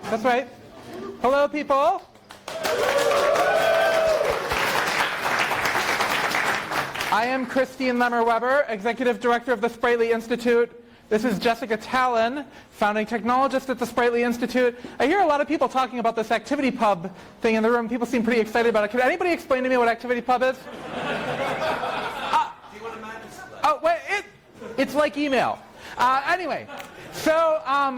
That's right. Hello, people. I am Christine Lemmer-Weber, Executive Director of the Sprately Institute. This is Jessica Tallon, founding technologist at the Sprately Institute. I hear a lot of people talking about this ActivityPub thing in the room. People seem pretty excited about it. Can anybody explain to me what ActivityPub is? Do you want a map? Oh, wait, it's like email. Anyway, so